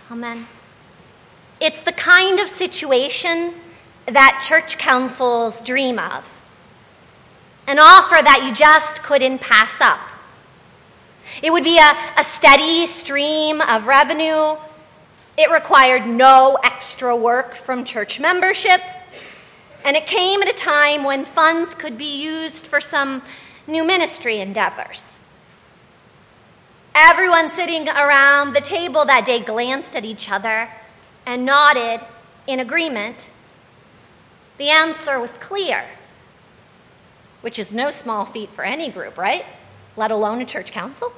Amen. It's the kind of situation that church councils dream of. An offer that you just couldn't pass up. It would be a steady stream of revenue. It required no extra work from church membership. And it came at a time when funds could be used for some new ministry endeavors. Everyone sitting around the table that day glanced at each other and nodded in agreement. The answer was clear, which is no small feat for any group, right? Let alone a church council.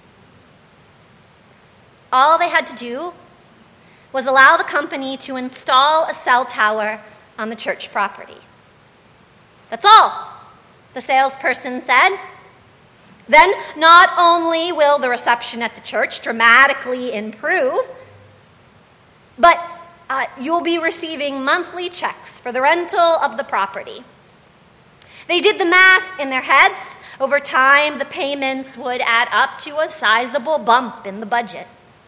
All they had to do was allow the company to install a cell tower on the church property. That's all, the salesperson said. Then not only will the reception at the church dramatically improve, but you'll be receiving monthly checks for the rental of the property. They did the math in their heads. Over time, the payments would add up to a sizable bump in the budget.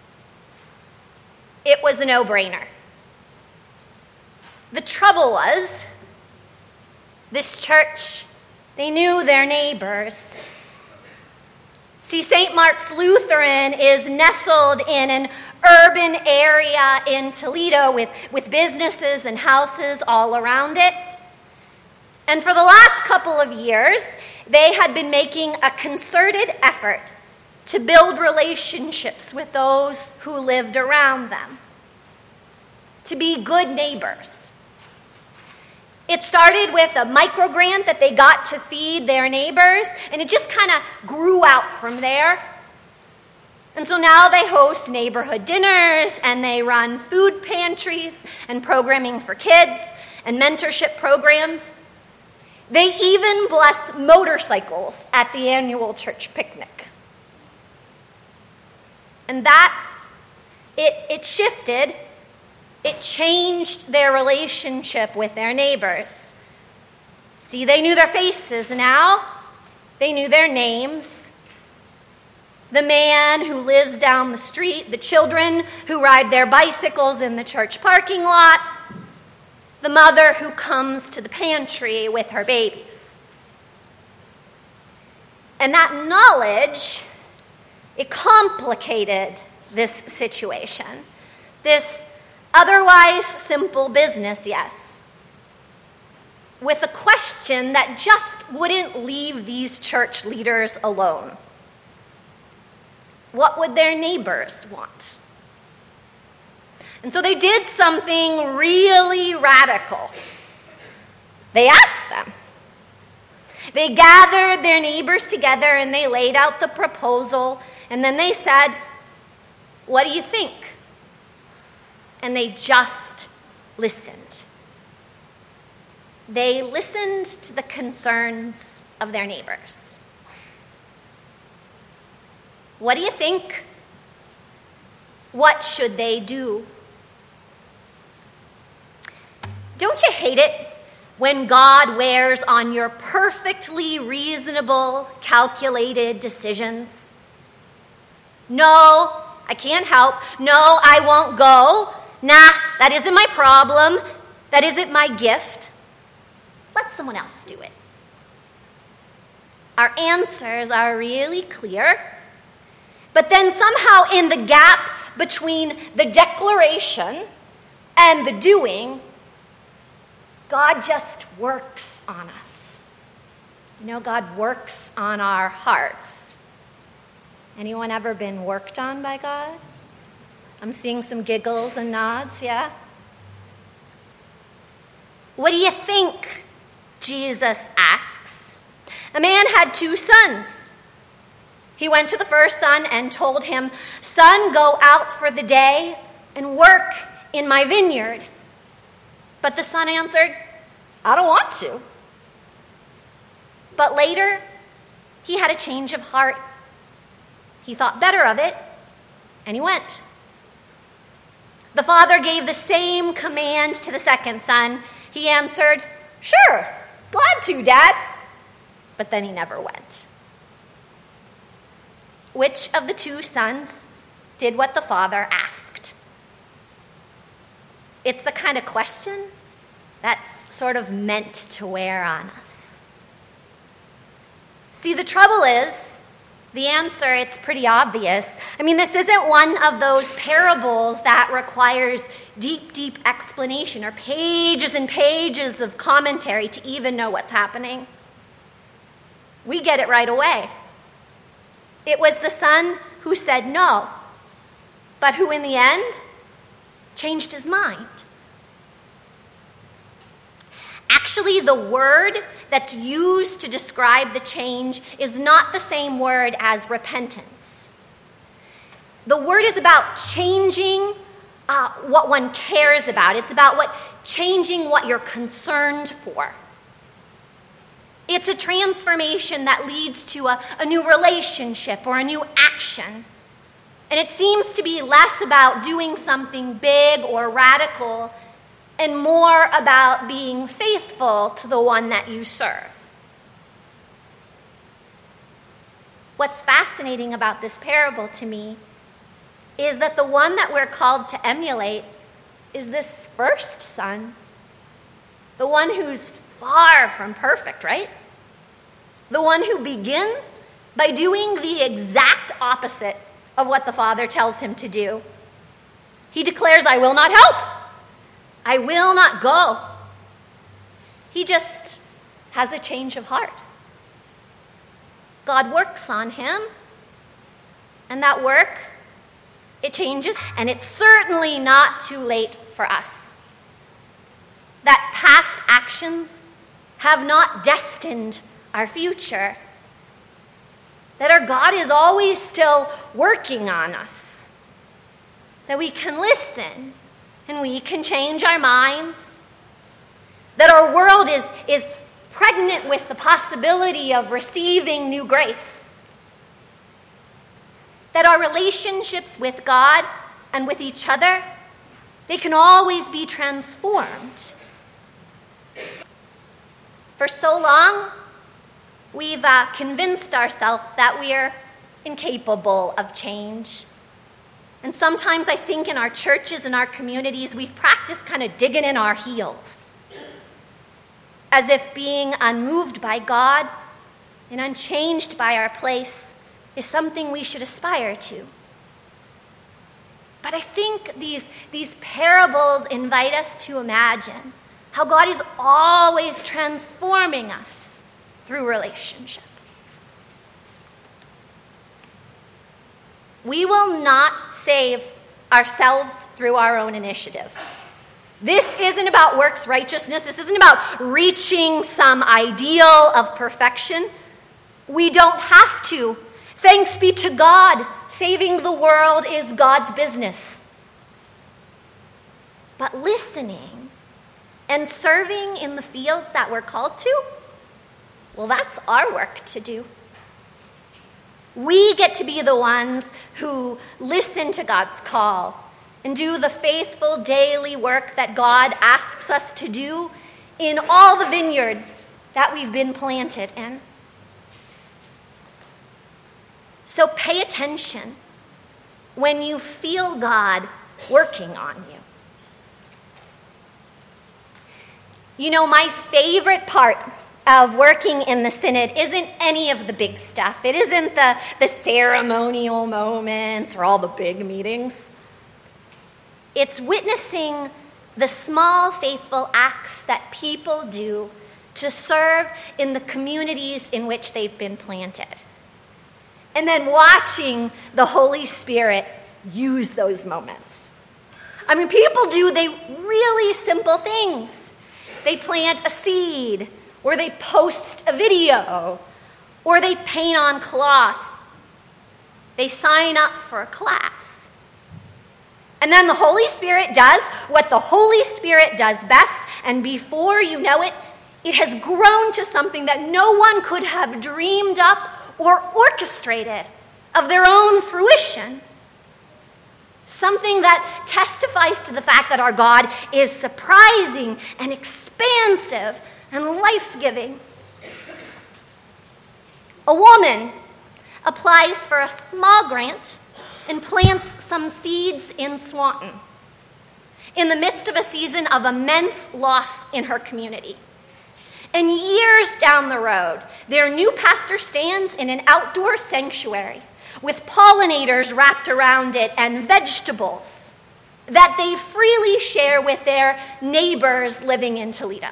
It was a no-brainer. The trouble was, this church, they knew their neighbors. See, St. Mark's Lutheran is nestled in an urban area in Toledo with businesses and houses all around it. And for the last couple of years, they had been making a concerted effort to build relationships with those who lived around them, to be good neighbors. It started with a microgrant that they got to feed their neighbors, and it just kind of grew out from there. And so now they host neighborhood dinners, and they run food pantries and programming for kids and mentorship programs. They even bless motorcycles at the annual church picnic. And that, it shifted. It changed their relationship with their neighbors. See, they knew their faces now. They knew their names. The man who lives down the street, the children who ride their bicycles in the church parking lot, the mother who comes to the pantry with her babies. And that knowledge, it complicated this situation. This otherwise simple business, yes, with a question that just wouldn't leave these church leaders alone. What would their neighbors want? And so they did something really radical. They asked them. They gathered their neighbors together and they laid out the proposal, and then they said, "What do you think?" And they just listened. They listened to the concerns of their neighbors. What do you think? What should they do? Don't you hate it when God wears on your perfectly reasonable, calculated decisions? No, I can't help. No, I won't go. Nah, that isn't my problem. That isn't my gift. Let someone else do it. Our answers are really clear, but then somehow in the gap between the declaration and the doing, God just works on us. You know, God works on our hearts. Anyone ever been worked on by God? I'm seeing some giggles and nods, yeah? What do you think? Jesus asks. A man had 2 sons. He went to the first son and told him, "Son, go out for the day and work in my vineyard." But the son answered, "I don't want to." But later, he had a change of heart. He thought better of it, and he went. The father gave the same command to the second son. He answered, "Sure, glad to, Dad." But then he never went. Which of the 2 sons did what the father asked? It's the kind of question that's sort of meant to wear on us. See, the trouble is, the answer, it's pretty obvious. I mean, this isn't one of those parables that requires deep, deep explanation or pages and pages of commentary to even know what's happening. We get it right away. It was the son who said no, but who in the end changed his mind. Actually, the word that's used to describe the change is not the same word as repentance. The word is about changing what one cares about. It's about changing what you're concerned for. It's a transformation that leads to a new relationship or a new action. And it seems to be less about doing something big or radical and more about being faithful to the one that you serve. What's fascinating about this parable to me is that the one that we're called to emulate is this first son, the one who's far from perfect, right? The one who begins by doing the exact opposite of what the Father tells him to do. He declares, "I will not help. I will not go." He just has a change of heart. God works on him, and that work, it changes, and it's certainly not too late for us. That past actions have not destined our future. That our God is always still working on us. That we can listen and we can change our minds. That our world is pregnant with the possibility of receiving new grace. That our relationships with God and with each other, they can always be transformed. For so long, we've convinced ourselves that we're incapable of change. And sometimes I think in our churches and our communities, we've practiced kind of digging in our heels, as if being unmoved by God and unchanged by our place is something we should aspire to. But I think these parables invite us to imagine how God is always transforming us through relationship. We will not save ourselves through our own initiative. This isn't about works righteousness. This isn't about reaching some ideal of perfection. We don't have to. Thanks be to God. Saving the world is God's business. But listening and serving in the fields that we're called to, well, that's our work to do. We get to be the ones who listen to God's call and do the faithful daily work that God asks us to do in all the vineyards that we've been planted in. So pay attention when you feel God working on you. You know, my favorite part of working in the synod isn't any of the big stuff. It isn't the ceremonial moments or all the big meetings. It's witnessing the small, faithful acts that people do to serve in the communities in which they've been planted. And then watching the Holy Spirit use those moments. I mean, people do the really simple things. They plant a seed, or they post a video, or they paint on cloth. They sign up for a class. And then the Holy Spirit does what the Holy Spirit does best, and before you know it, it has grown to something that no one could have dreamed up or orchestrated of their own fruition. Something that testifies to the fact that our God is surprising and expansive and life-giving. A woman applies for a small grant and plants some seeds in Swanton. in the midst of a season of immense loss in her community. And years down the road, their new pastor stands in an outdoor sanctuary with pollinators wrapped around it and vegetables that they freely share with their neighbors living in Toledo.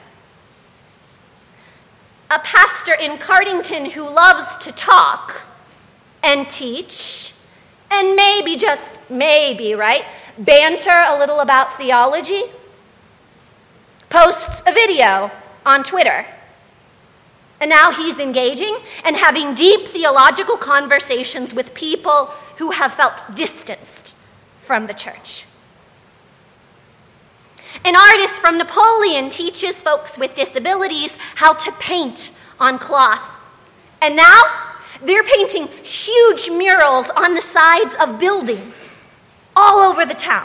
A pastor in Cardington who loves to talk and teach and maybe, just maybe, right, banter a little about theology, posts a video on Twitter. And now he's engaging and having deep theological conversations with people who have felt distanced from the church. An artist from Napoleon teaches folks with disabilities how to paint on cloth. And now they're painting huge murals on the sides of buildings all over the town.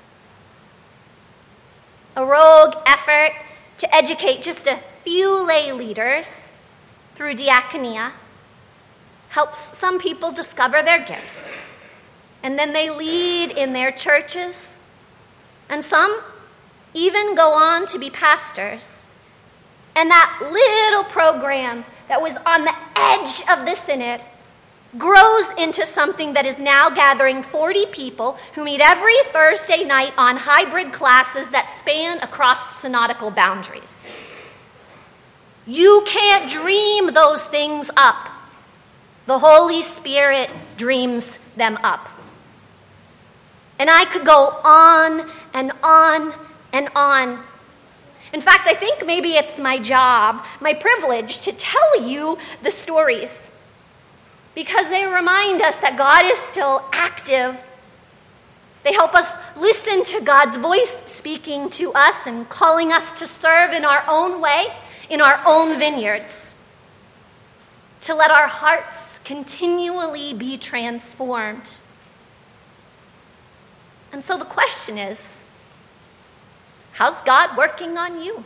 A rogue effort to educate just a few lay leaders through diaconia helps some people discover their gifts, and then they lead in their churches, and some even go on to be pastors. And that little program that was on the edge of the synod grows into something that is now gathering 40 people who meet every Thursday night on hybrid classes that span across synodical boundaries. You can't dream those things up. The Holy Spirit dreams them up. And I could go on and on and on. In fact, I think maybe it's my job, my privilege, to tell you the stories, because they remind us that God is still active. They help us listen to God's voice speaking to us and calling us to serve in our own way, in our own vineyards, to let our hearts continually be transformed. And so the question is, how's God working on you?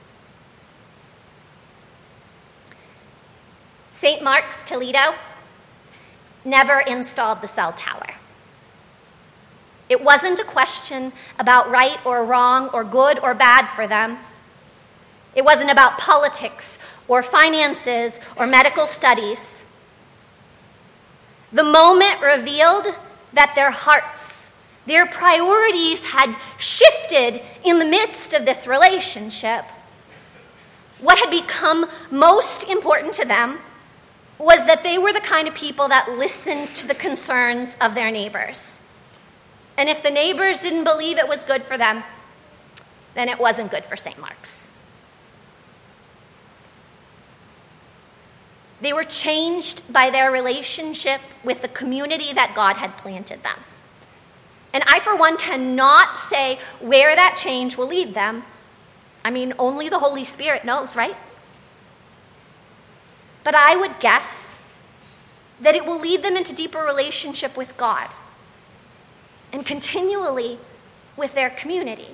St. Mark's Toledo never installed the cell tower. It wasn't a question about right or wrong or good or bad for them. It wasn't about politics or finances or medical studies. The moment revealed that their hearts, their priorities had shifted in the midst of this relationship. What had become most important to them was that they were the kind of people that listened to the concerns of their neighbors. And if the neighbors didn't believe it was good for them, then it wasn't good for St. Mark's. They were changed by their relationship with the community that God had planted them. And I, for one, cannot say where that change will lead them. I mean, only the Holy Spirit knows, right? But I would guess that it will lead them into deeper relationship with God and continually with their community.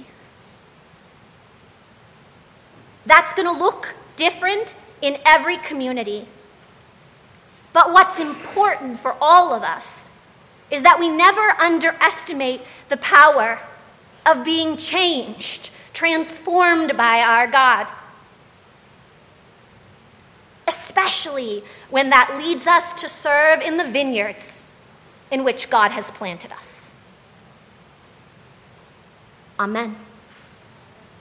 That's going to look different in every community. But what's important for all of us is that we never underestimate the power of being changed, transformed by our God. Especially when that leads us to serve in the vineyards in which God has planted us. Amen.